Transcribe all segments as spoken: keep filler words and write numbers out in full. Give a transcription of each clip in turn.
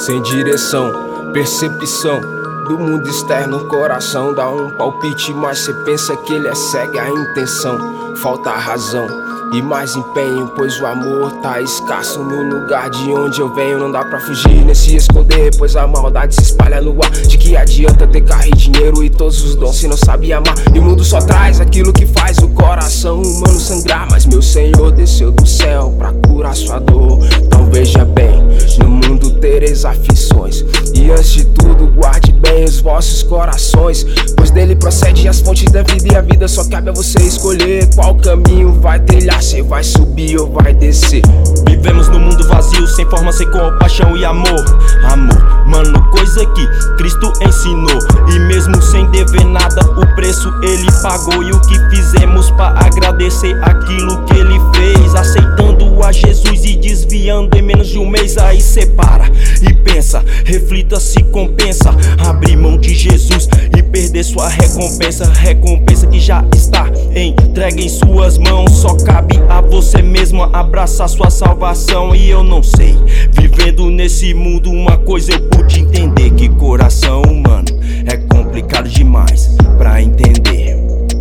sem direção, percepção do mundo externo. O coração dá um palpite, mas cê pensa que ele é cego a intenção. Falta razão e mais empenho, pois o amor tá escasso no lugar de onde eu venho. Não dá pra fugir nem se esconder, pois a maldade se espalha no ar. De que adianta ter carro e dinheiro e todos os dons se não sabe amar? E o mundo só traz aquilo que faz o coração humano sangrar. Mas meu Senhor desceu do céu pra curar sua dor. Então veja bem, no mundo tereis aflições, e antes de tudo guarde bem os vossos corações, pois dele procede as fontes da vida, e a vida só cabe a você escolher qual caminho vai trilhar. Cê vai subir ou vai descer. Vivemos num mundo vazio, sem forma, sem compaixão e amor. Amor, mano, coisa que Cristo ensinou, e mesmo sem dever nada, o preço ele pagou. E o que fizemos pra agradecer aquilo que ele fez? Aceitando a Jesus e desviando em menos de um mês. Aí separa e pensa, reflita se compensa abrir mão de Jesus e perder sua recompensa. Recompensa que já está entregue em suas mãos. Só cabe a você mesmo abraçar sua salvação. E eu não sei, vivendo nesse mundo, uma coisa eu pude entender: que coração humano é complicado demais pra entender.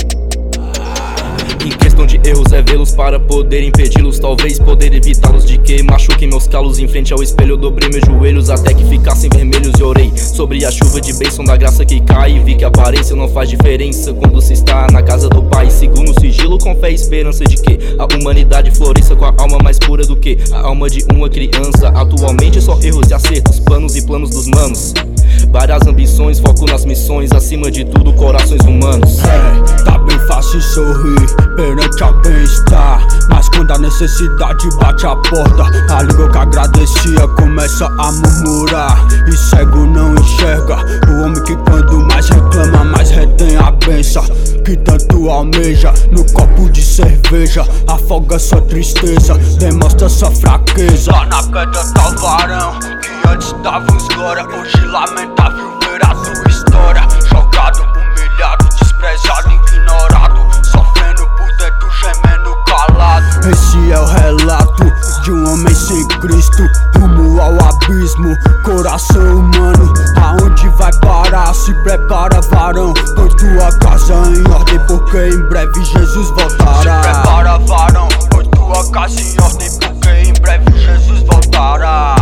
Em questão de erros é vê-los para poder impedi-los, talvez poder evitá-los de que machuquem meus calos. Em frente ao espelho eu dobrei meus joelhos até que ficassem vermelhos e orei sobre a chuva de bênção da graça que cai. E vi que a aparência não faz diferença quando se está na casa do Pai. Sigo no sigilo com fé e esperança de que a humanidade floresça com a alma mais pura do que a alma de uma criança. Atualmente só erros e acertos, planos e planos dos manos, várias ambições, foco nas missões, acima de tudo corações humanos. É, tá bem fácil sorrir perante ao bem-estar, mas quando a necessidade bate a porta, a língua que agradecia começa a murmurar. E cego não enxerga o homem que quando mais reclama, mais retém a benção que tanto almeja. No copo de cerveja afoga sua tristeza, demonstra sua fraqueza. Lá na pedra tá o varão que antes dava uns glória, hoje lamentável ver a sua história. Jogado, humilhado, desprezado, ignorado, sofrendo por dentro, gemendo calado. Esse é o relato de um homem sem Cristo, rumo ao abismo. Coração humano, aonde vai parar? Se prepara, varão, põe tua casa em ordem, porque em breve Jesus voltará. Se prepara, varão, põe tua casa em ordem, porque em breve Jesus voltará.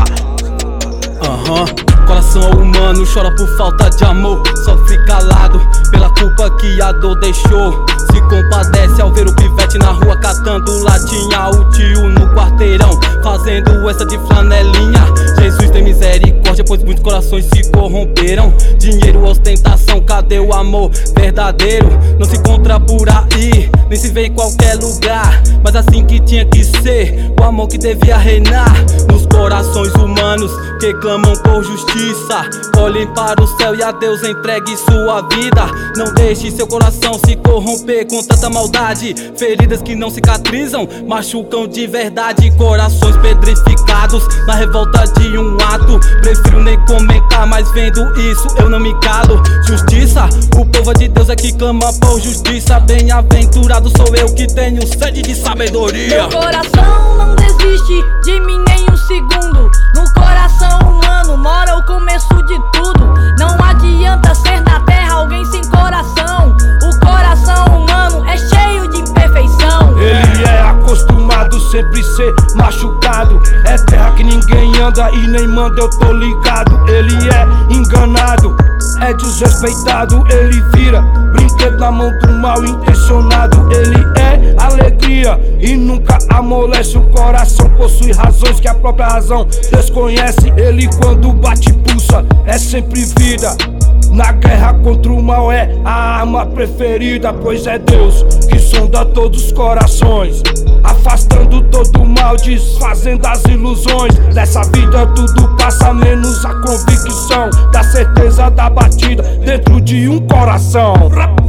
Aham, uhum. Coração humano chora por falta de amor, sofre calado pela culpa que a dor deixou. Se compadece ao ver o pivete na rua catando latinha, o tio no quarteirão fazendo essa de flanelinha. Jesus tem misericórdia, pois muitos corações se corromperam. Dinheiro, ostentação, cadê o amor verdadeiro? Não se encontra por aí, nem se vê em qualquer lugar, mas assim que tinha que ser, o amor que devia reinar nos corações humanos que clamam por justiça. Olhem para o céu e a Deus entregue sua vida. Não deixe seu coração se corromper com tanta maldade. Feridas que não cicatrizam, machucam de verdade. Corações pedrificados na revolta de um ato. Prefiro nem comentar, mas vendo isso eu não me calo. Justiça, o povo de Deus é que clama por justiça. Bem-aventurado sou eu que tenho sede de sabedoria. Meu coração não desiste de mim em um segundo. No coração humano mora o começo de tudo. Não adianta ser na terra alguém sem coração. O coração humano é cheio de imperfeição. Ele é acostumado sempre ser machucado. É terra que ninguém anda e nem manda, eu tô ligado. Ele é enganado, é desrespeitado. Ele vira brinquedo na mão do mal intencionado. Ele é alegria e nunca amolece. O coração possui razões que a própria razão desconhece. Ele quando bate pulsa é sempre vida. Na guerra contra o mal é a arma preferida, pois é Deus que sonda todos os corações, afastando todo o mal, desfazendo as ilusões. Nessa vida tudo passa menos a convicção da certeza da batida dentro de um coração.